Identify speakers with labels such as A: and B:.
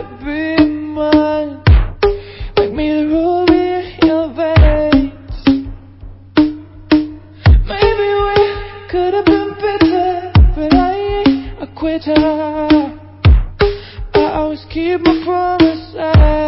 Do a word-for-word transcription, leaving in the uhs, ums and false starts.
A: be mine. Make me the ruby in your veins. Maybe we could have been better, but I ain't a quitter. I always keep my promise. I